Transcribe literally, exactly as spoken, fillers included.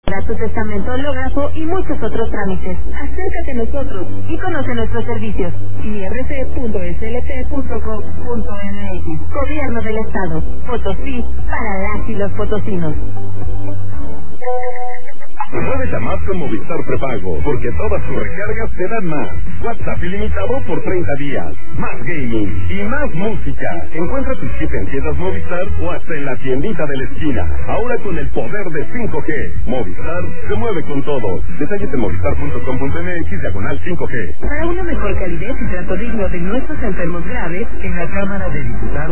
para tu testamento, hológrafo y muchos otros trámites. Acércate a nosotros y conoce nuestros servicios. i r c punto s l p punto gov punto m x. Gobierno del Estado. Potosí para las y los potosinos. Muévete a más con Movistar Prepago, porque todas tus recargas te dan más. WhatsApp ilimitado por treinta días. Más gaming y más música. Encuentra tus chip en tiendas Movistar o hasta en la tiendita de la esquina. Ahora con el poder de cinco G. Movistar se mueve con todo. Detalles en movistar punto com punto m x diagonal cinco G. Para una mejor calidad y trato digno de nuestros enfermos graves, En la Cámara de Diputados